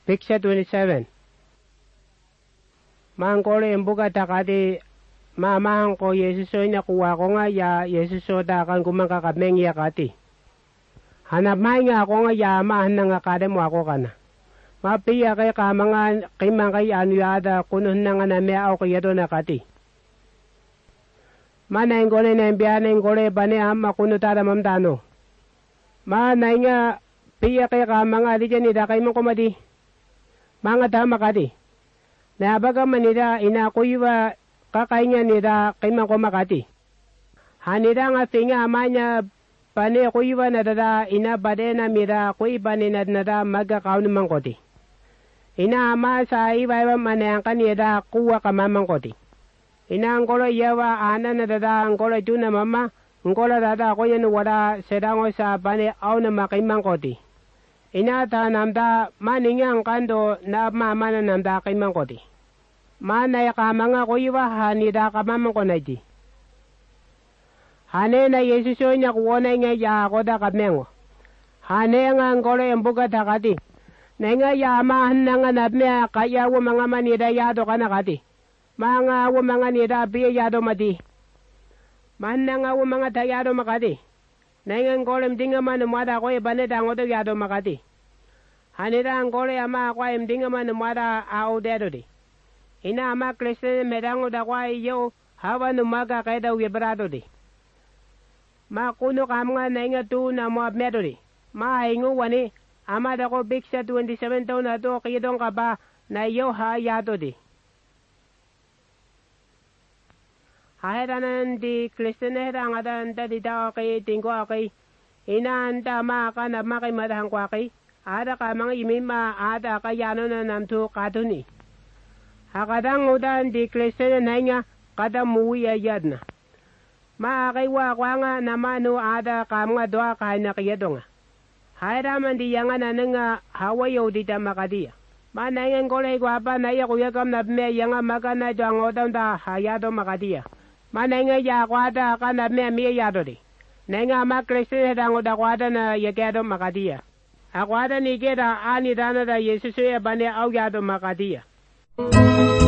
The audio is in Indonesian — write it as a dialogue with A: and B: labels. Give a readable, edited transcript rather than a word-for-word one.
A: Picture 27. Mangkole mbuga takati mamahan ko Yesuso na kuha ko nga ya Yesuso takan kumangka kameng ya kati. Hanap may nga ako nga ya mahan na nga kada mo ako kana. Mapiya kay kamanga kimang kay anu yada kunun na nga na mea ako yato na kati. Manay ngole na imbiyanay ngole bane amma kunutada mamdano. Manay nga piya kay kamanga di dyan ida kay mong kumadi. Mga tama kati. Nabaga manida inakuiwa kakainya nida kay mong kumakati. Hanida nga singa amanya pane kuiwa na dada ina badena mira kuiba ni nada magkakaw naman koti. Ina ama sa iwa manayangkan nida kuwa kamamang koti. Ina angkolo yawa ana na dada angkolo juna mama angkolo dada ko yan wala sedango sa pane aw na makimang koti. Ina ta namda maningang kando na mama na namda kaimang koti. Manay kamanga kuiwa hanida kamamang konaji. Hane na Yesuso niya kuwonay nga ya ako da kamengo. Hane nga angkolo embuga takati. Na nga ya amahan na nga nabme kaya wo mga manida yado ka nakati. Mga wo mga nida biya yado mati. Man na nga wo mga tayado makati. Na nga angkolo mdinga man umwada ko ibanita ang oto yado makati. Hanida angkolo ama ako mdinga man umwada ao dedo di. Ina ama Kristen medango da kwa iyo hawa numaga kaya daw wibrado di. Makuno kam nga na nga tu na mo medori. Mahingo wani ama da ko biksa 27 taon na to kidong ka ba na iyo ha yato di. Haheranan di Kristen herang adan da di tao kay tingko akay. Inaanta ma ka na makay madahang kwa kay. Ada ka mga imima ada kayano na namtu katuni. Hakadang udan di Kristen na nga kada muwi ayad na. Maakaiwa kwa nga namanu ada kam nga doa kahit nakiyado nga. Hairaman di yang na nga hawayo di tamakadiya. Manangan ko lang kwa na iya kuya kam na me yang maga na doang odang da hayado makadiya. Manangan ya kwa da ka na me miya yado di. Nanga makristen hedang oda kwa da na yagado makadiya. Akwada ni keda ani dana da Yesuso ya bane au yado makadiya.